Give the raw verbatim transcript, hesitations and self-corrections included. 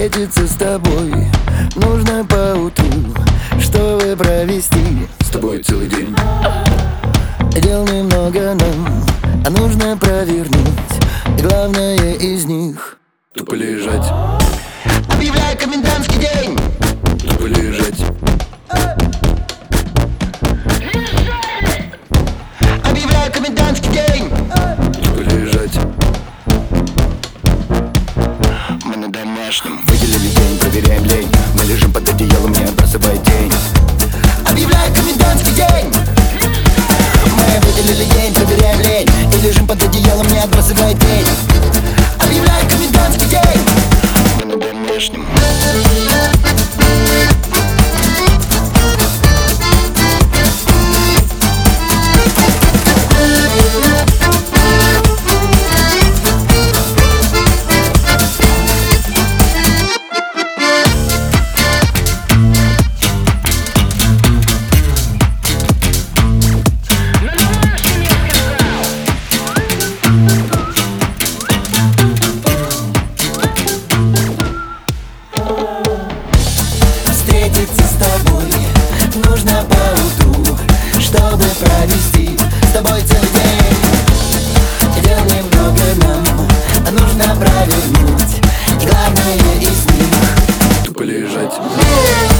Встретиться с тобой нужно по утру, чтобы провести с тобой целый день. Дел немного нам, а нужно провернуть и главное из них — тупо лежать. Объявляю комендантский день. Тупо лежать. Объявляю комендантский день. Тупо лежать. Мы на домашнем выделили день, проверяем лень. Мы лежим под одеялом, не отбрасывая тень. Объявляю комендантский день. Мы выделили день, проверяем лень. И лежим под одеялом, не отбрасывая тень. Объявляю комендантский день. Мы на домашнем. Встретиться с тобой нужно по утру, чтобы провести с тобой целый день. Дел немного нам, а нужно провернуть и главное из них — тупо лежать.